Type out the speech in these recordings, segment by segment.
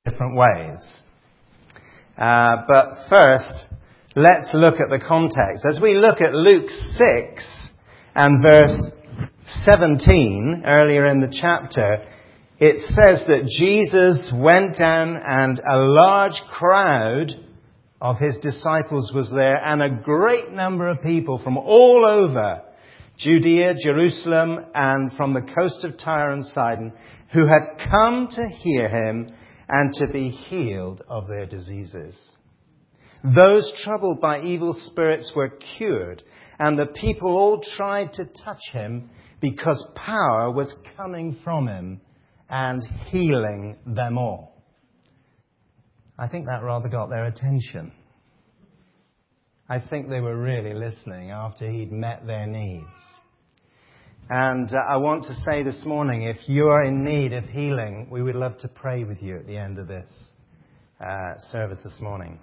different ways. But first, let's look at the context. As we look at Luke 6 and verse 17, earlier in the chapter, it says that Jesus went down and a large crowd of his disciples was there, and a great number of people from all over Judea, Jerusalem, and from the coast of Tyre and Sidon, who had come to hear him and to be healed of their diseases. Those troubled by evil spirits were cured, and the people all tried to touch him because power was coming from him and healing them all. I think that rather got their attention. I think they were really listening after he'd met their needs. And I want to say this morning, if you are in need of healing, we would love to pray with you at the end of this service this morning.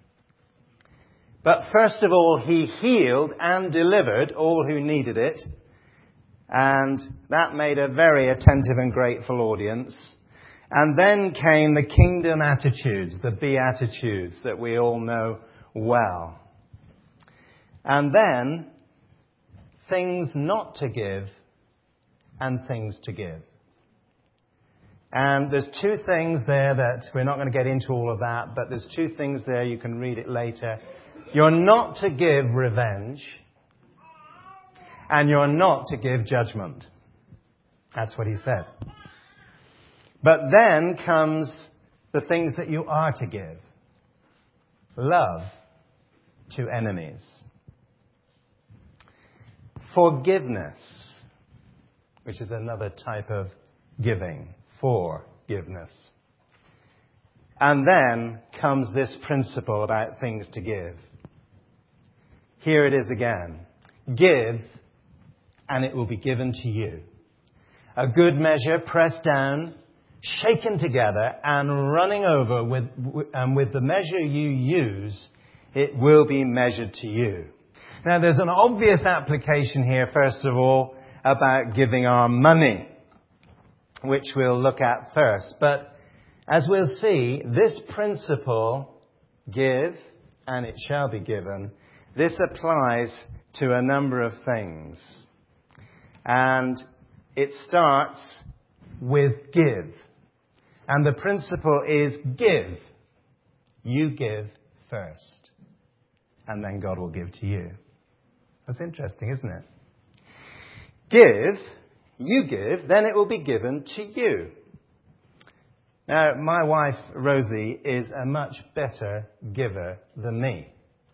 But first of all, he healed and delivered all who needed it. And that made a very attentive and grateful audience. And then came the kingdom attitudes, the Beatitudes that we all know well. And then things not to give and things to give. And there's two things there that we're not going to get into all of that, but there's two things there. You can read it later. You're not to give revenge, and you're not to give judgment. That's what he said. But then comes the things that you are to give. Love to enemies. Forgiveness, which is another type of giving. Forgiveness. And then comes this principle about things to give. Here it is again. Give, and it will be given to you. A good measure, pressed down, shaken together, and running over, with the measure you use, it will be measured to you. Now, there's an obvious application here, first of all, about giving our money, which we'll look at first. But as we'll see, this principle, give, and it shall be given, this applies to a number of things. And it starts with give. And the principle is give. You give first. And then God will give to you. That's interesting, isn't it? Give, you give, then it will be given to you. Now, my wife, Rosie, is a much better giver than me.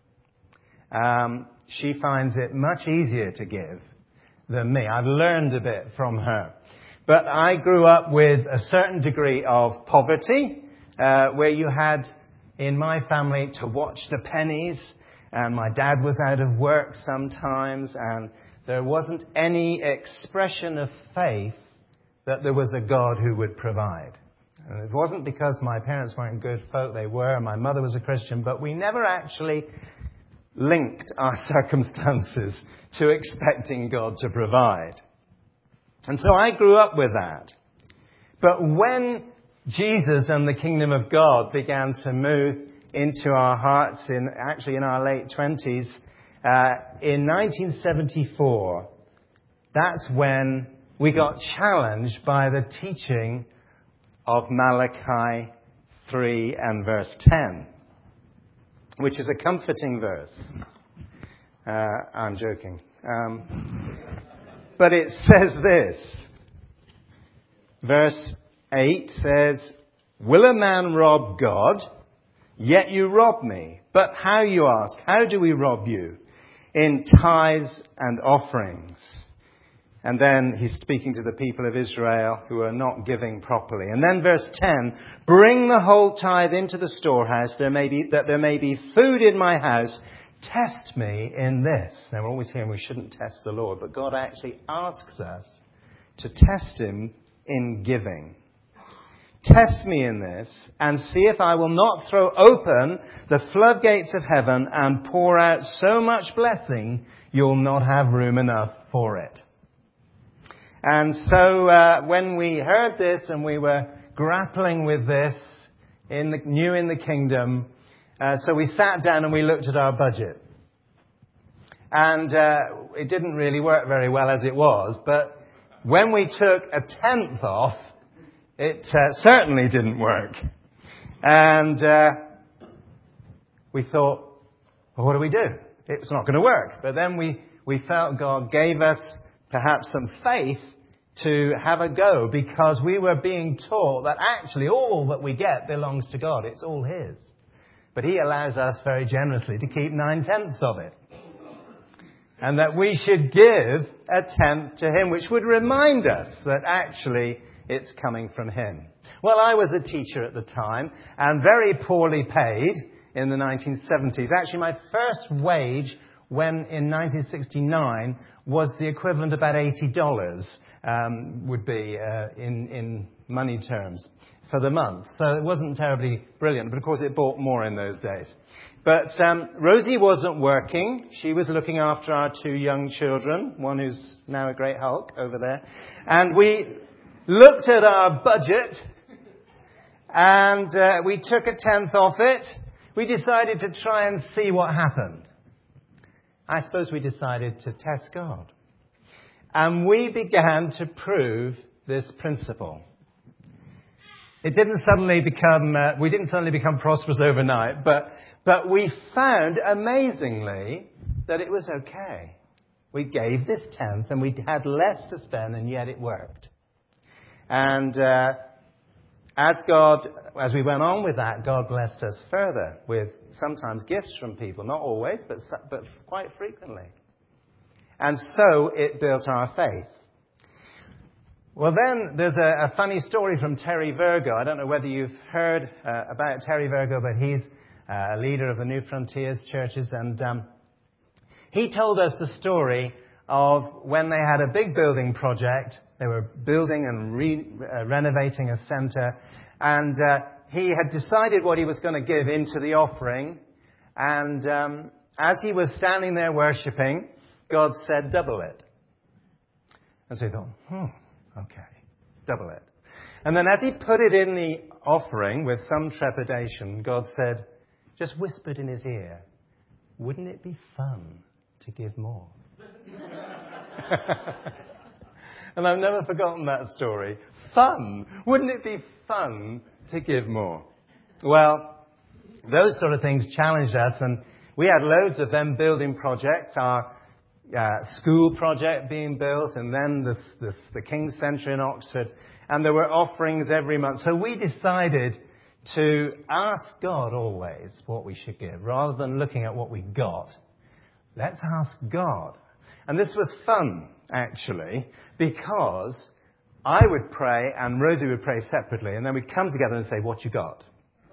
She finds it much easier to give than me. I've learned a bit from her. But I grew up with a certain degree of poverty, where you had, in my family, to watch the pennies. And my dad was out of work sometimes, and there wasn't any expression of faith that there was a God who would provide. And it wasn't because my parents weren't good folk, they were, my mother was a Christian, but we never actually linked our circumstances to expecting God to provide. And so I grew up with that. But when Jesus and the kingdom of God began to move into our hearts in our late 20s, in 1974, that's when we got challenged by the teaching of Malachi 3 and verse 10, which is a comforting verse. I'm joking. But it says this. Verse 8 says, "Will a man rob God? Yet you rob me. But how, you ask? How do we rob you? In tithes and offerings." And then he's speaking to the people of Israel who are not giving properly. And then verse 10, "Bring the whole tithe into the storehouse, that there may be food in my house. Test me in this." Now, we're always hearing we shouldn't test the Lord, but God actually asks us to test him in giving. "Test me in this, and see if I will not throw open the floodgates of heaven and pour out so much blessing, you'll not have room enough for it." And so when we heard this and we were grappling with this new in the kingdom. So we sat down and we looked at our budget. And it didn't really work very well as it was. But when we took a tenth off, it certainly didn't work. And we thought, well, what do we do? It's not going to work. But then we felt God gave us perhaps some faith to have a go, because we were being taught that actually all that we get belongs to God. It's all His. But He allows us very generously to keep 9/10 of it. And that we should give a tenth to Him, which would remind us that actually it's coming from Him. Well, I was a teacher at the time and very poorly paid in the 1970s. Actually, my first wage when in 1969 was the equivalent of about $80 would be in money terms for the month. So it wasn't terribly brilliant, but of course it bought more in those days. But Rosie wasn't working. She was looking after our 2 young children, one who's now a great hulk over there. And we looked at our budget and we took a tenth off it. We decided to try and see what happened. I suppose we decided to test God. And we began to prove this principle. It didn't suddenly become, we didn't suddenly become prosperous overnight, but we found, amazingly, that it was okay. We gave this tenth and we had less to spend, and yet it worked. And as we went on with that, God blessed us further with sometimes gifts from people. Not always, but quite frequently. And so it built our faith. Well, then there's a funny story from Terry Virgo. I don't know whether you've heard about Terry Virgo, but he's a leader of the New Frontiers churches. And he told us the story of when they had a big building project. They were building and renovating a center. And he had decided what he was going to give into the offering. And as he was standing there worshipping, God said, double it. And so he thought, okay, double it. And then as he put it in the offering with some trepidation, God said, just whispered in his ear, wouldn't it be fun to give more? And I've never forgotten that story. Fun! Wouldn't it be fun to give more? Well, those sort of things challenged us, and we had loads of them building projects. Our school project being built, and then the King's Centre in Oxford, and there were offerings every month. So we decided to ask God always what we should give, rather than looking at what we got. Let's ask God. And this was fun, actually, because I would pray and Rosie would pray separately, and then we'd come together and say, what you got?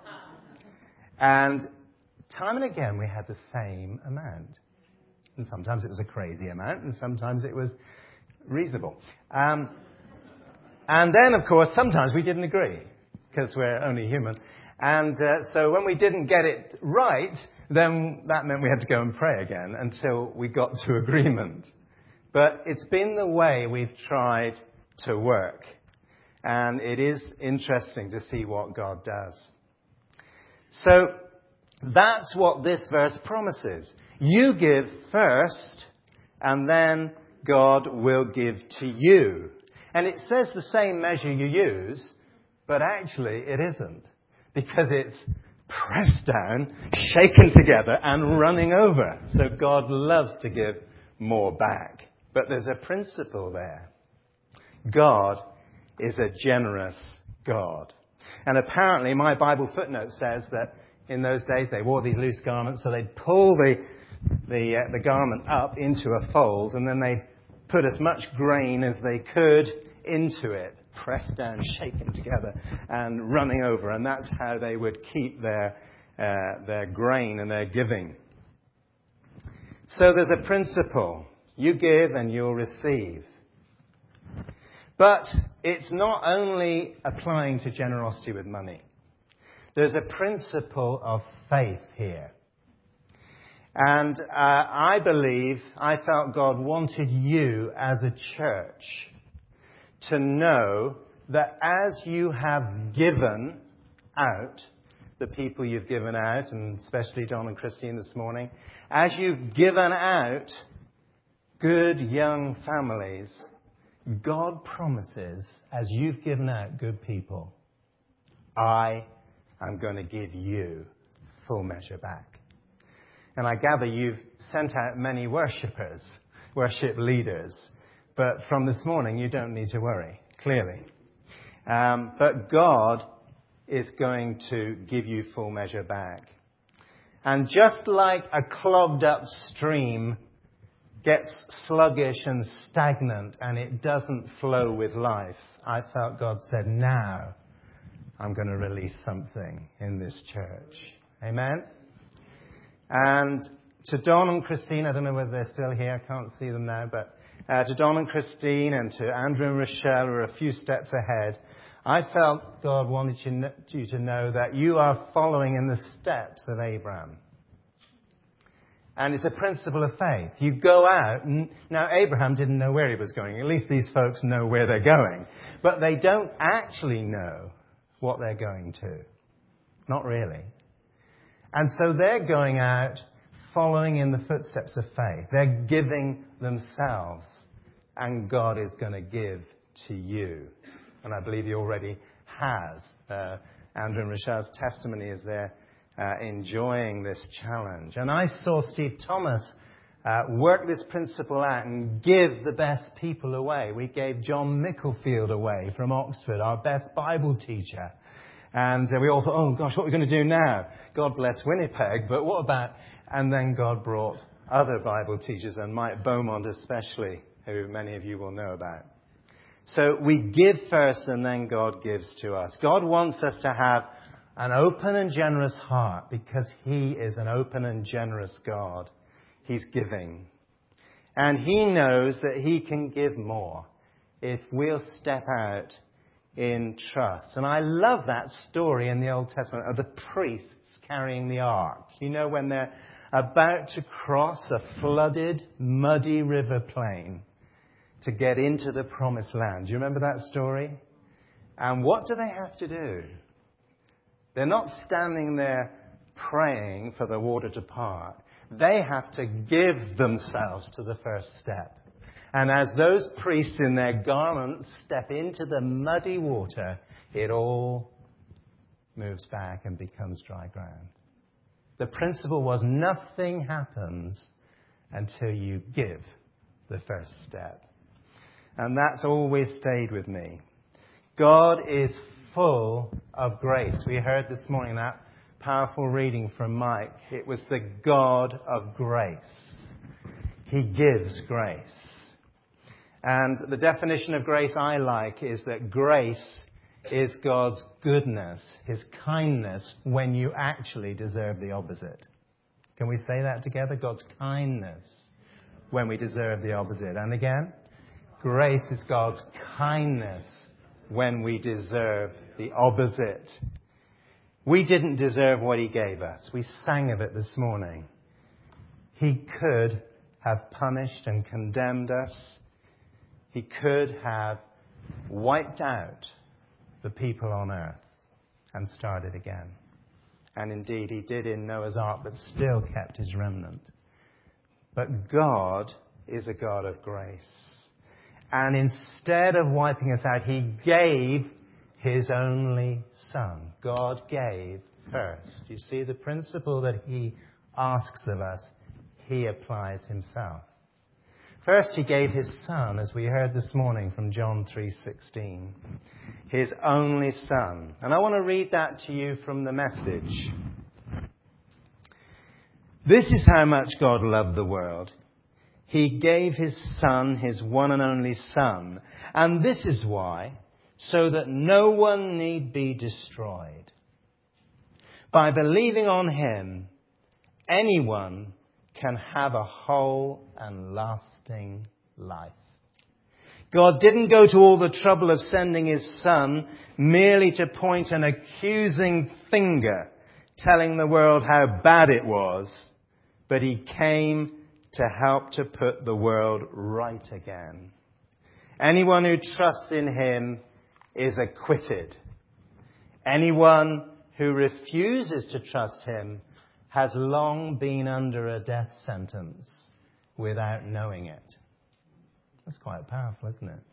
And time and again we had the same amount. And sometimes it was a crazy amount, and sometimes it was reasonable. And then, of course, sometimes we didn't agree, because we're only human. And so when we didn't get it right, then that meant we had to go and pray again until we got to agreement. But it's been the way we've tried to work. And it is interesting to see what God does. So that's what this verse promises. You give first, and then God will give to you. And it says the same measure you use, but actually it isn't. Because it's pressed down, shaken together, and running over. So God loves to give more back. But there's a principle there. God is a generous God. And apparently my Bible footnote says that in those days they wore these loose garments, so they'd pull the garment up into a fold, and then they'd put as much grain as they could into it, pressed down, shaken together, and running over. And that's how they would keep their grain and their giving. So there's a principle. You give and you'll receive. But it's not only applying to generosity with money. There's a principle of faith here. And I felt God wanted you as a church to know that as you have given out, the people you've given out, and especially Don and Christine this morning. As you've given out good young families, God promises, as you've given out good people, I am going to give you full measure back. And I gather you've sent out many worshippers, worship leaders, but from this morning you don't need to worry, clearly. But God is going to give you full measure back. And just like a clogged up stream gets sluggish and stagnant and it doesn't flow with life, I felt God said, now I'm going to release something in this church. Amen? And to Don and Christine, I don't know whether they're still here, I can't see them now, but to Don and Christine and to Andrew and Rochelle, who are a few steps ahead, I felt God wanted you to know that you are following in the steps of Abraham. And it's a principle of faith. You go out. Now, Abraham didn't know where he was going. At least these folks know where they're going. But they don't actually know what they're going to. Not really. And so they're going out following in the footsteps of faith. They're giving themselves. And God is going to give to you. And I believe he already has. Andrew and Rochelle's testimony is there. Enjoying this challenge. And I saw Steve Thomas work this principle out and give the best people away. We gave John Micklefield away from Oxford, our best Bible teacher. And we all thought, oh gosh, what are we going to do now? God bless Winnipeg, but what about... And then God brought other Bible teachers, and Mike Beaumont especially, who many of you will know about. So we give first and then God gives to us. God wants us to have an open and generous heart because he is an open and generous God. He's giving. And he knows that he can give more if we'll step out in trust. And I love that story in the Old Testament of the priests carrying the ark. You know, when they're about to cross a flooded, muddy river plain to get into the promised land. Do you remember that story? And what do they have to do? They're not standing there praying for the water to part. They have to give themselves to the first step. And as those priests in their garments step into the muddy water, it all moves back and becomes dry ground. The principle was nothing happens until you give the first step. And that's always stayed with me. God is full of grace. We heard this morning that powerful reading from Mike. It was the God of grace. He gives grace. And the definition of grace I like is that grace is God's goodness, his kindness, when you actually deserve the opposite. Can we say that together? God's kindness when we deserve the opposite. And again, grace is God's kindness when we deserve the opposite. We didn't deserve what he gave us. We sang of it this morning. He could have punished and condemned us. He could have wiped out the people on earth and started again. And indeed, he did in Noah's Ark, but still kept his remnant. But God is a God of grace. And instead of wiping us out, he gave his only Son. God gave first. You see, the principle that he asks of us, he applies himself. First, he gave his Son, as we heard this morning from John 3:16. His only Son. And I want to read that to you from the Message. This is how much God loved the world. He gave his Son, his one and only Son. And this is why, so that no one need be destroyed. By believing on him, anyone can have a whole and lasting life. God didn't go to all the trouble of sending his Son merely to point an accusing finger, telling the world how bad it was, but he came to help to put the world right again. Anyone who trusts in him is acquitted. Anyone who refuses to trust him has long been under a death sentence without knowing it. That's quite powerful, isn't it?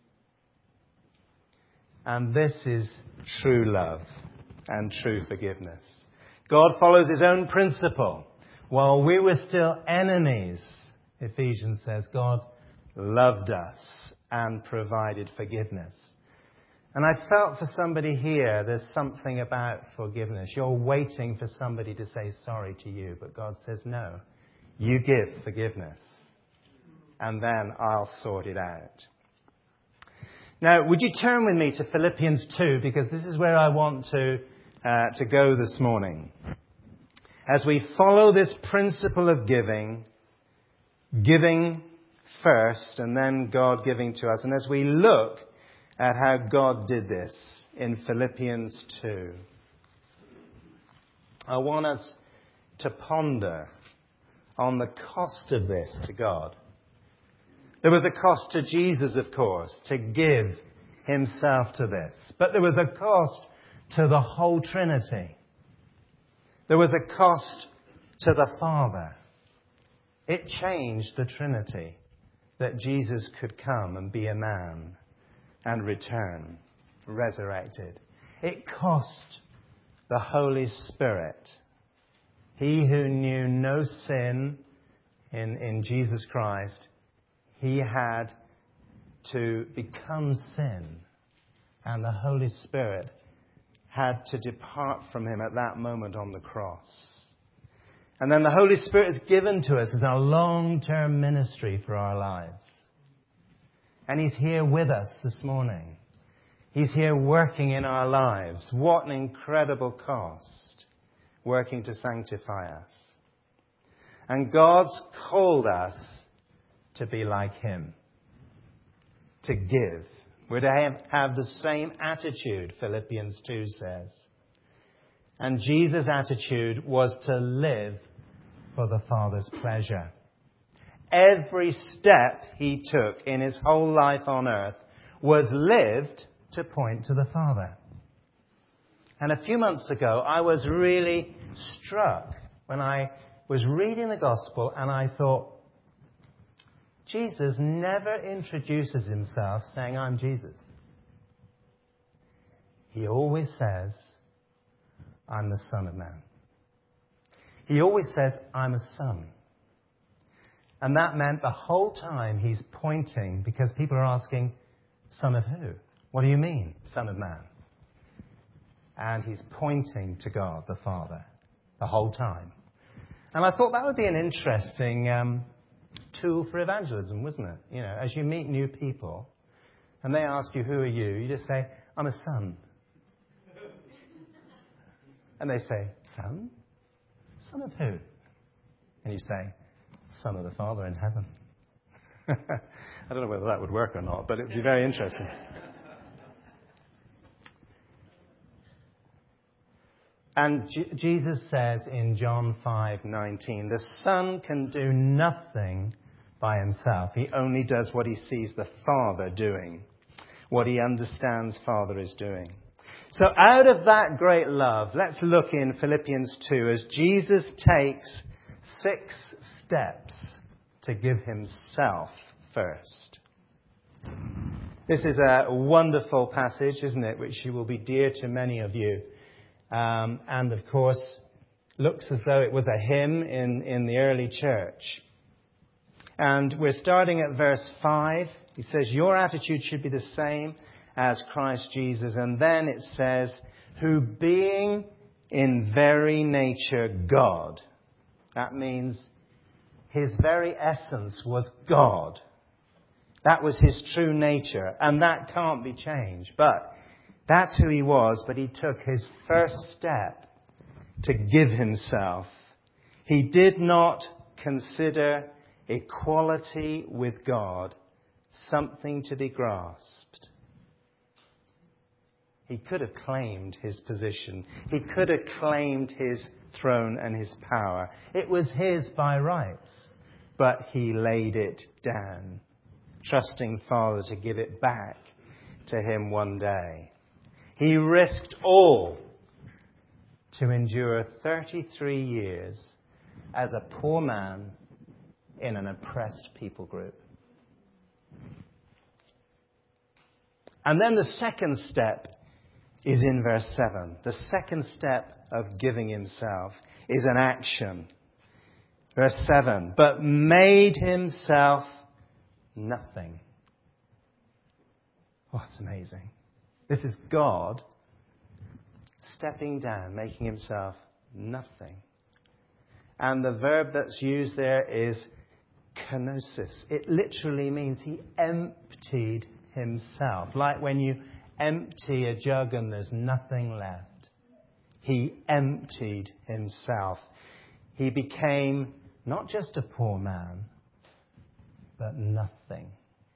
And this is true love and true forgiveness. God follows his own principle. While we were still enemies, Ephesians says, God loved us and provided forgiveness. And I felt for somebody here, there's something about forgiveness. You're waiting for somebody to say sorry to you, but God says, no, you give forgiveness, and then I'll sort it out. Now, would you turn with me to Philippians 2, because this is where I want to go this morning. As we follow this principle of giving first, and then God giving to us, and as we look at how God did this in Philippians 2, I want us to ponder on the cost of this to God. There was a cost to Jesus, of course, to give himself to this. But there was a cost to the whole Trinity. There was a cost to the Father. It changed the Trinity that Jesus could come and be a man and return, resurrected. It cost the Holy Spirit. He who knew no sin in Jesus Christ, he had to become sin. And the Holy Spirit had to depart from him at that moment on the cross. And then the Holy Spirit is given to us as our long-term ministry for our lives. And he's here with us this morning. He's here working in our lives. What an incredible cost, working to sanctify us. And God's called us to be like him, to give. We're to have the same attitude, Philippians 2 says. And Jesus' attitude was to live for the Father's pleasure. Every step he took in his whole life on earth was lived to point to the Father. And a few months ago, I was really struck when I was reading the Gospel and I thought, Jesus never introduces himself saying, I'm Jesus. He always says, I'm the Son of Man. He always says, I'm a son. And that meant the whole time he's pointing, because people are asking, Son of who? What do you mean, Son of Man? And he's pointing to God, the Father, the whole time. And I thought that would be an interesting tool for evangelism, wasn't it? You know, as you meet new people, and they ask you, who are you? You just say, I'm a son. And they say, son? Son of who? And you say, Son of the Father in heaven. I don't know whether that would work or not, but it would be very interesting. And Jesus says in John 5:19, the Son can do nothing by himself. He only does what he sees the Father doing, what he understands Father is doing. So out of that great love, let's look in Philippians 2 as Jesus takes 6 steps to give himself first. This is a wonderful passage, isn't it, which will be dear to many of you. And of course, looks as though it was a hymn in the early church. And we're starting at verse 5. He says, your attitude should be the same as Christ Jesus. And then it says, who being in very nature God. That means his very essence was God. That was his true nature. And that can't be changed. But that's who he was. But he took his first step to give himself. He did not consider equality with God something to be grasped. He could have claimed his position. He could have claimed his throne and his power. It was his by rights. But he laid it down, trusting Father to give it back to him one day. He risked all to endure 33 years as a poor man in an oppressed people group. And then the second step is in verse 7. The second step of giving himself is an action. Verse 7, but made himself nothing. Oh, it's amazing. This is God stepping down, making himself nothing. And the verb that's used there is kenosis. It literally means he emptied himself. Like when you empty a jug and there's nothing left. He emptied himself. He became not just a poor man, but nothing.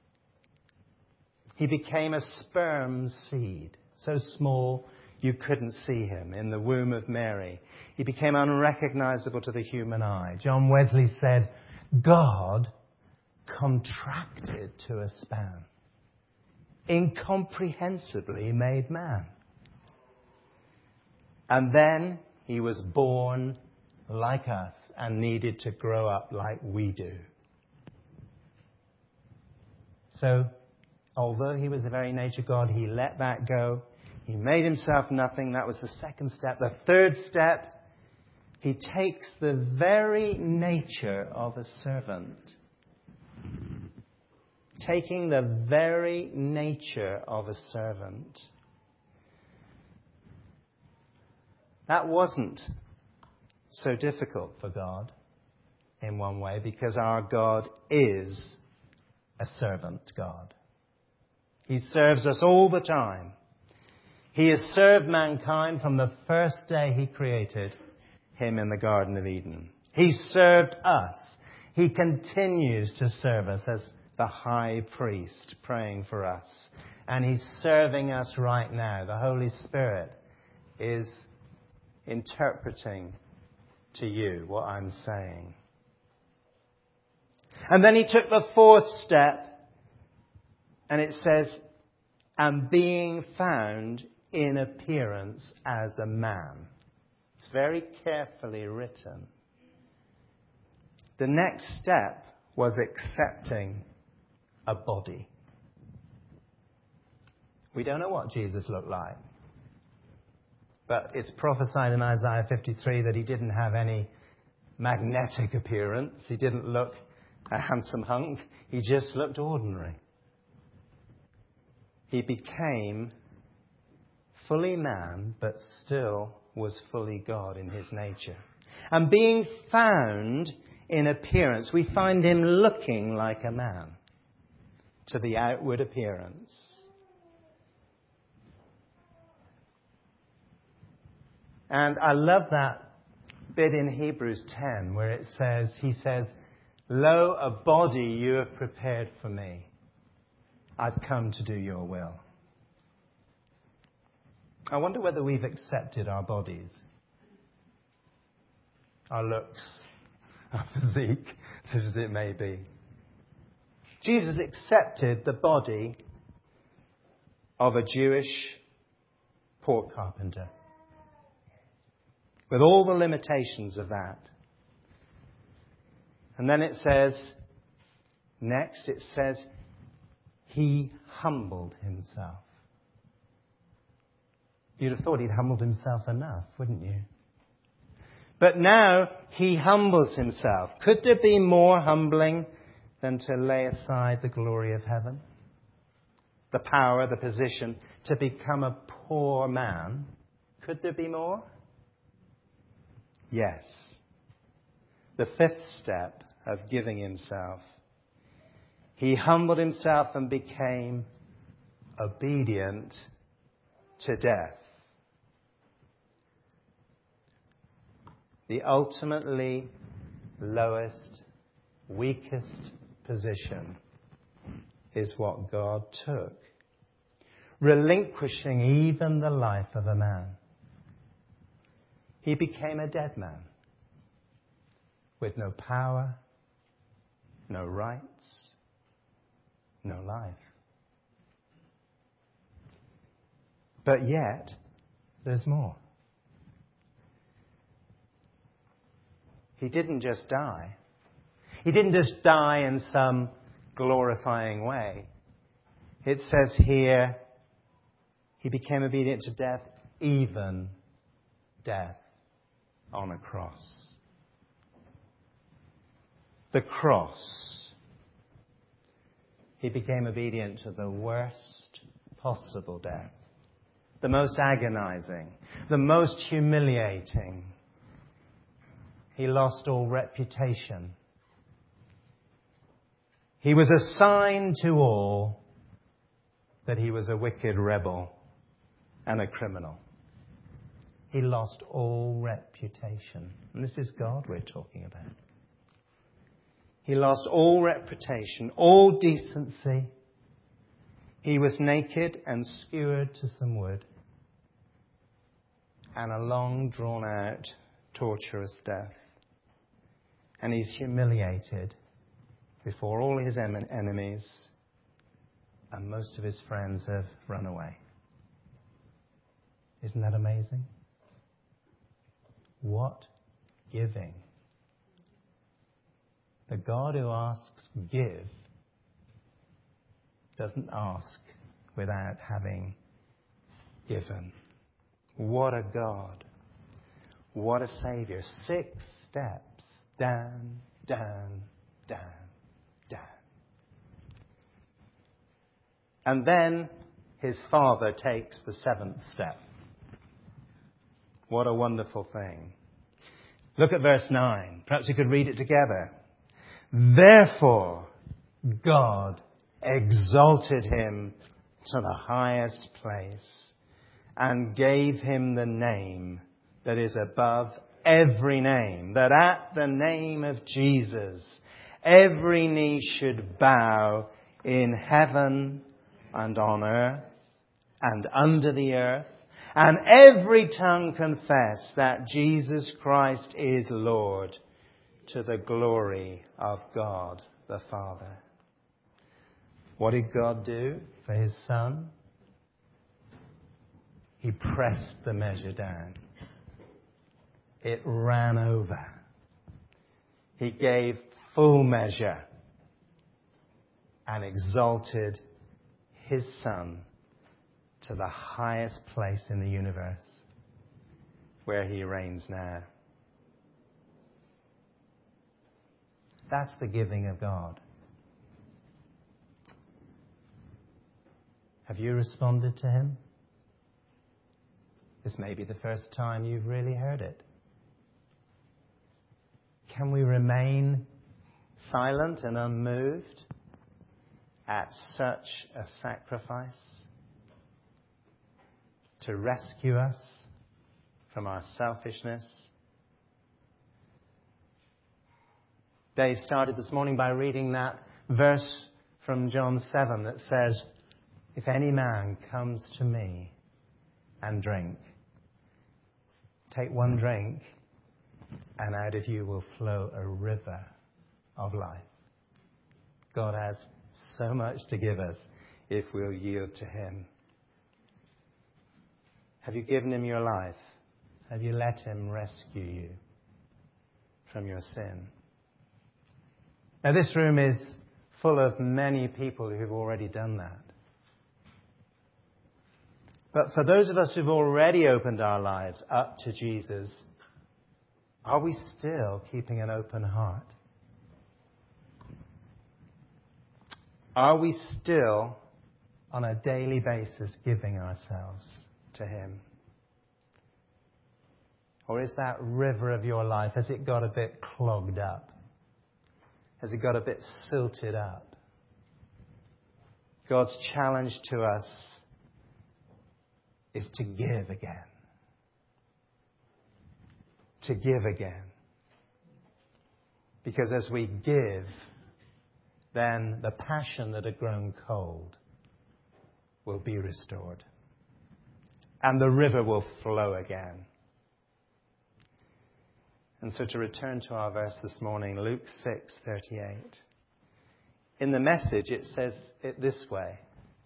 He became a sperm seed, so small you couldn't see him in the womb of Mary. He became unrecognizable to the human eye. John Wesley said, God contracted to a span, incomprehensibly made man. And then he was born like us and needed to grow up like we do. So, although he was the very nature God, he let that go. He made himself nothing. That was the second step. The third step, he takes the very nature of a servant. Taking the very nature of a servant. That wasn't so difficult for God in one way, because our God is a servant God. He serves us all the time. He has served mankind from the first day he created him in the Garden of Eden. He served us. He continues to serve us as the high priest praying for us. And he's serving us right now. The Holy Spirit is interpreting to you what I'm saying. And then he took the fourth step, and it says, and being found in appearance as a man. It's very carefully written. The next step was accepting a body. We don't know what Jesus looked like. But it's prophesied in Isaiah 53 that he didn't have any magnetic appearance. He didn't look a handsome hunk. He just looked ordinary. He became fully man, but still was fully God in his nature. And being found in appearance, we find him looking like a man to the outward appearance. And I love that bit in Hebrews 10 where it says, he says, lo, a body you have prepared for me. I've come to do your will. I wonder whether we've accepted our bodies, our looks, our physique, such as it may be. Jesus accepted the body of a Jewish pork carpenter, with all the limitations of that. And then it says, next it says, he humbled himself. You'd have thought he'd humbled himself enough, wouldn't you? But now he humbles himself. Could there be more humbling than to lay aside the glory of heaven? The power, the position, to become a poor man? Could there be more? Yes. The fifth step of giving himself. He humbled himself and became obedient to death. The ultimately lowest, weakest position is what God took, relinquishing even the life of a man. He became a dead man with no power, no rights, no life. But yet, there's more. He didn't just die. He didn't just die in some glorifying way. It says here, he became obedient to death, even death on a cross. The cross. He became obedient to the worst possible death. The most agonizing. The most humiliating. He lost all reputation. He was a sign to all that he was a wicked rebel and a criminal. He lost all reputation. And this is God we're talking about. He lost all reputation, all decency. He was naked and skewered to some wood. And a long, drawn-out, torturous death. And he's humiliated before all his enemies, and most of his friends have run away. Isn't that amazing? What giving. The God who asks give doesn't ask without having given. What a God. What a Saviour. 6 steps. Down, down, down, down. And then his Father takes the 7th step. What a wonderful thing. Look at verse 9. Perhaps we could read it together. Therefore, God exalted him to the highest place and gave him the name that is above every name, that at the name of Jesus, every knee should bow in heaven and on earth and under the earth, and every tongue confess that Jesus Christ is Lord, to the glory of God the Father. What did God do for his Son? He pressed the measure down. It ran over. He gave full measure and exalted his Son to the highest place in the universe, where he reigns now. That's the giving of God. Have you responded to him? This may be the first time you've really heard it. Can we remain silent and unmoved at such a sacrifice to rescue us from our selfishness? Dave started this morning by reading that verse from John 7 that says, if any man comes to me and drink, take one drink, and out of you will flow a river of life. God has so much to give us if we'll yield to him. Have you given him your life? Have you let him rescue you from your sin? Now, this room is full of many people who've already done that. But for those of us who've already opened our lives up to Jesus, are we still keeping an open heart? Are we still, on a daily basis, giving ourselves to him? Or is that river of your life, has it got a bit clogged up? Has it got a bit silted up? God's challenge to us is to give again. To give again. Because as we give, then the passion that had grown cold will be restored. And the river will flow again. And so to return to our verse this morning, Luke 6:38. In the Message, it says it this way.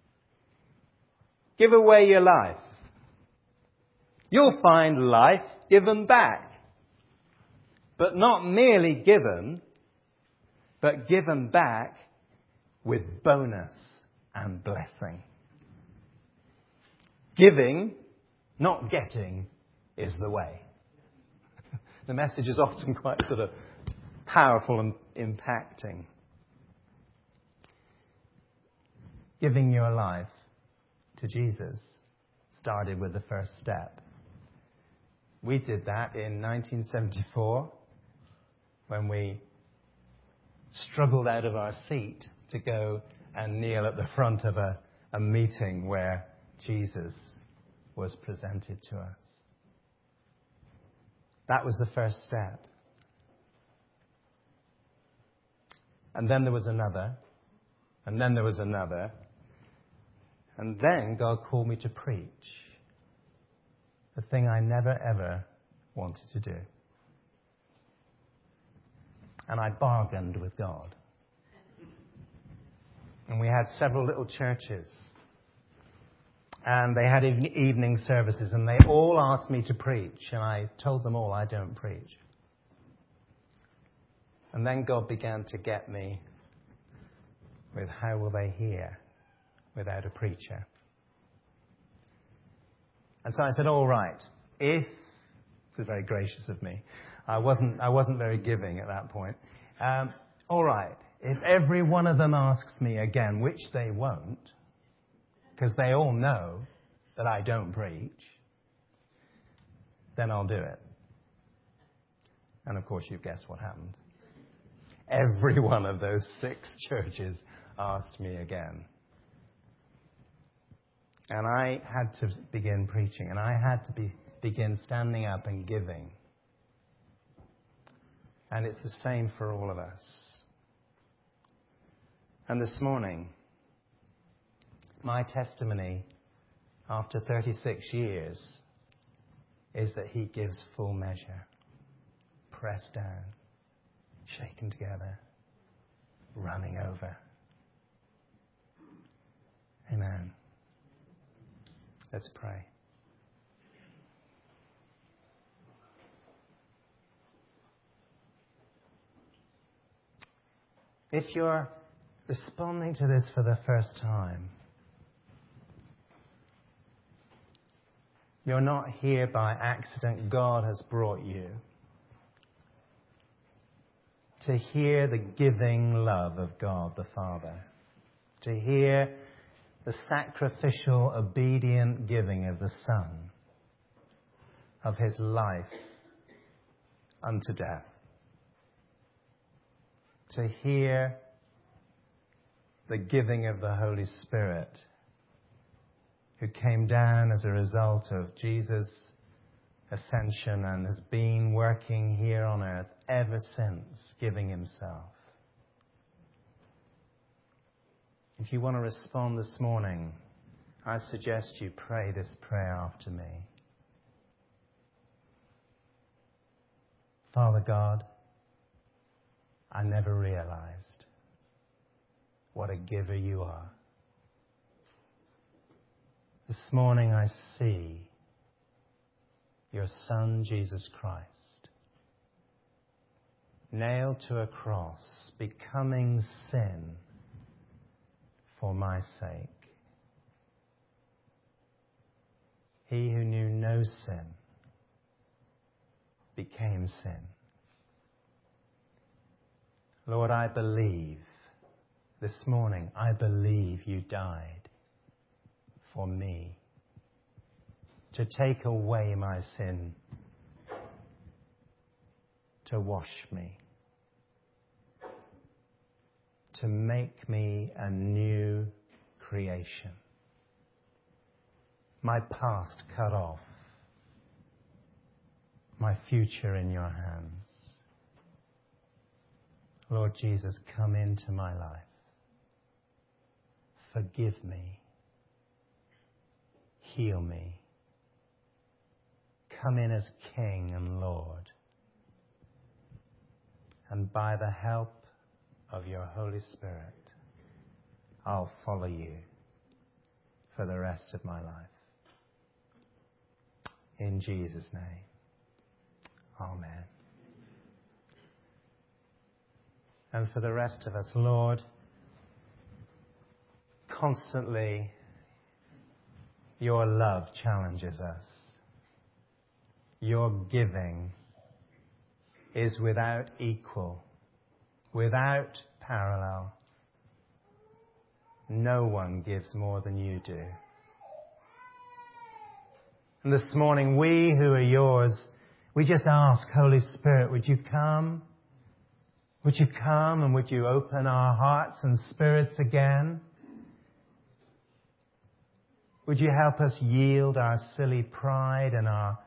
Give away your life. You'll find life given back. But not merely given, but given back with bonus and blessing. Giving, not getting, is the way. The message is often quite sort of powerful and impacting. Giving your life to Jesus started with the first step. We did that in 1974 when we struggled out of our seat to go and kneel at the front of a meeting where Jesus was presented to us. That was the first step. And then there was another. And then there was another. And then God called me to preach. The thing I never, ever wanted to do. And I bargained with God. And we had several little churches. And they had evening services. And they all asked me to preach. And I told them all, I don't preach. And then God began to get me with how will they hear without a preacher. And so I said, all right, this is very gracious of me. I wasn't very giving at that point. All right, if every one of them asks me again, which they won't, because they all know that I don't preach, then I'll do it. And of course, you guess what happened. Every one of those 6 churches asked me again. And I had to begin preaching, and I had to begin standing up and giving. And it's the same for all of us. And this morning, my testimony after 36 years is that He gives full measure, pressed down, shaken together, running over. Amen. Let's pray. If you're responding to this for the first time, you're not here by accident. God has brought you to hear the giving love of God the Father, to hear the sacrificial, obedient giving of the Son, of His life unto death. To hear the giving of the Holy Spirit, who came down as a result of Jesus' ascension and has been working here on earth ever since, giving Himself. If you want to respond this morning, I suggest you pray this prayer after me. Father God, I never realized what a giver You are. This morning I see Your Son, Jesus Christ, nailed to a cross, becoming sin for my sake. He who knew no sin became sin. Lord, I believe this morning, I believe You died for me to take away my sin, to wash me, to make me a new creation. My past cut off, my future in Your hands. Lord Jesus, come into my life. Forgive me. Heal me. Come in as King and Lord. And by the help of Your Holy Spirit, I'll follow You for the rest of my life. In Jesus' name, amen. And for the rest of us, Lord, constantly your love challenges us. Your giving is without equal, without parallel. No one gives more than you do. And this morning, we who are yours, we just ask, Holy Spirit, would you come? Would you come and would you open our hearts and spirits again? Would you help us yield our silly pride and our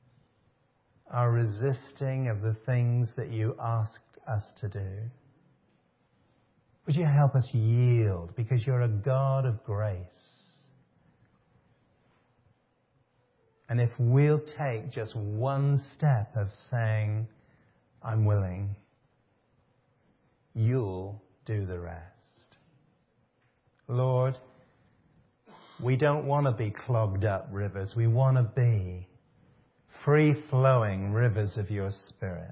resisting of the things that you asked us to do? Would you help us yield, because you're a God of grace? And if we'll take just one step of saying, I'm willing, you'll do the rest. Lord, we don't want to be clogged up rivers. We want to be free-flowing rivers of your Spirit.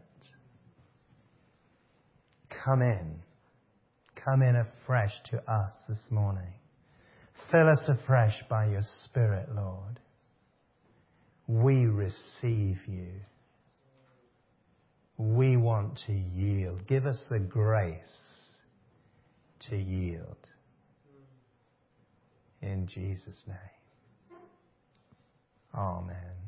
Come in. Come in afresh to us this morning. Fill us afresh by your Spirit, Lord. We receive you. We want to yield. Give us the grace to yield. In Jesus' name. Amen.